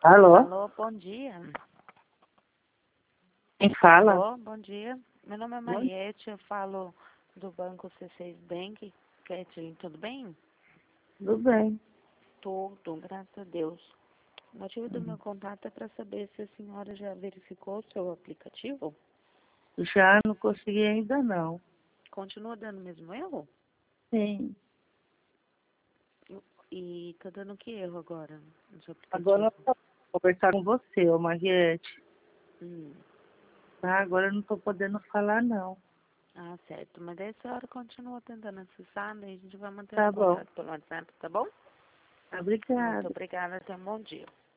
Alô? Alô, bom dia. Quem fala? Alô, bom dia. Meu nome é Mariette, eu falo do banco C6 Bank. Kathleen, tudo bem? Tudo bem. Tudo, graças a Deus. O motivo do meu contato é para saber se a senhora já verificou o seu aplicativo. Já não consegui ainda não. Continua dando o mesmo erro? Sim. E tá dando que erro agora no seu Agora aplicativo? eu vou conversar com você, ô Mariette. Hum. Tá? Agora eu não estou podendo falar não. Ah, certo. Mas daí a senhora continua tentando acessar, daí a gente vai mantendo Tá bom. contato pelo WhatsApp, tá bom? Tá, Muito obrigada. obrigada, tenha um bom dia.